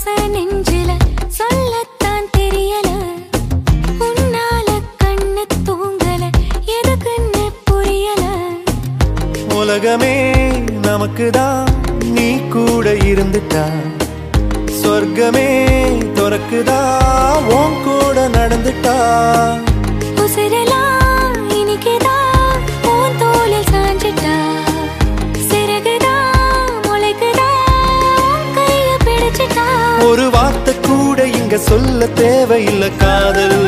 நெஞ்சில சொல்லத்தான் தெரியல உன்னால கண்ணு தூங்கல எதுக்குன்னு புரியல உலகமே நமக்குதான் நீ கூட இருந்துட்டா சொர்க்கமே துறக்குதா உன் கூட நடந்துட்டா உசிரெல்லாம் இனிக்குதான் உன் தோளில் சாஞ்சிட்டா சிறகுதான் முளைக்குதான் கைய பிடிச்சிட்டா ஒரு வார்த்தை கூட இங்க சொல்ல தேவையில்லை காதல்